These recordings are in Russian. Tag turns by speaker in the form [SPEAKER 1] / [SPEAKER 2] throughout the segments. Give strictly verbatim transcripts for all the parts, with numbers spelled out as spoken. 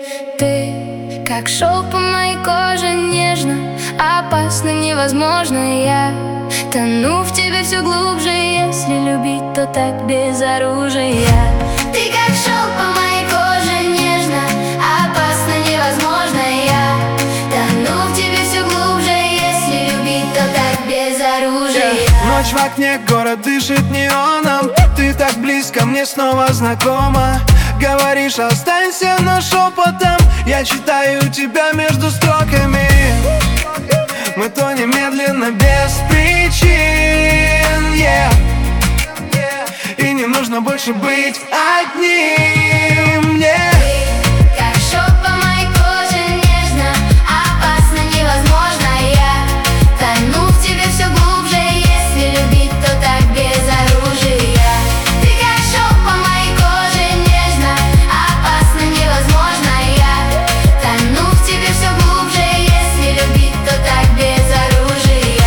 [SPEAKER 1] Ты как шел по моей коже нежно, опасно, невозможно. Я тону в тебе все глубже, если любить, то так без оружия. Ты как шел по моей коже нежно, опасно, невозможно. Я тону в тебе все глубже, если любить, то так без оружия.
[SPEAKER 2] Ночь в окне, город дышит неоном. Ты так близко, мне снова знакома. Говоришь, останься, но шепотом я читаю тебя между строками. Мы тонем медленно, без причин, yeah. И не нужно больше быть одним, yeah.
[SPEAKER 1] Ты как шел по моей коже нежно, опасно, невозможно. Я тону в тебе все глубже, если любить, то так без оружия. Ты как шел по моей коже нежно, опасно, невозможно. Я тону в тебе все глубже, если любить, то так без оружия.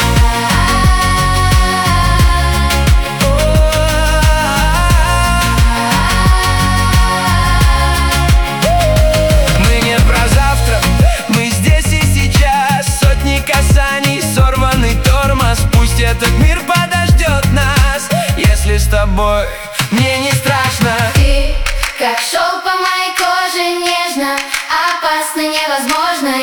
[SPEAKER 2] Мы не про завтра, мы здесь и сейчас. Сотни касаний, сорванный тормоз. Пусть этот мир подождет нас, если с тобой мне не страшно.
[SPEAKER 1] Ты как шел по моей коже нежно, опасно, невозможно.